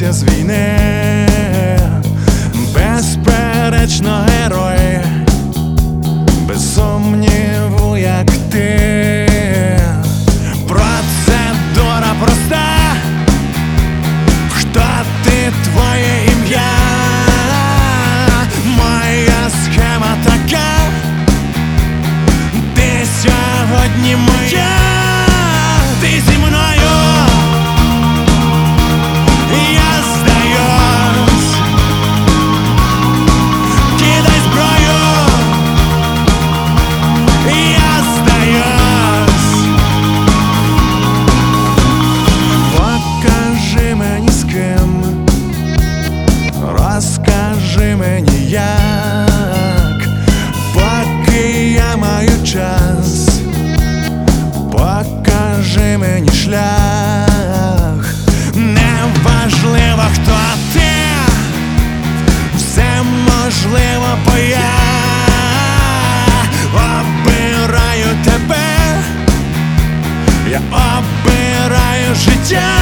повернувся з війни, безперечно герой, без сумніву, як ти. Процедура проста, хто ти, твоє ім'я, моя схема така, ти сьогодні моя, ти зі мною. Я здаюсь, кидай зброю, я здаюсь. Покажи мені з ким, розкажи мені як, поки я маю час, покажи мені шлях. Неважливо, хто ти, все можливо, бо я обираю тебе, я обираю життя.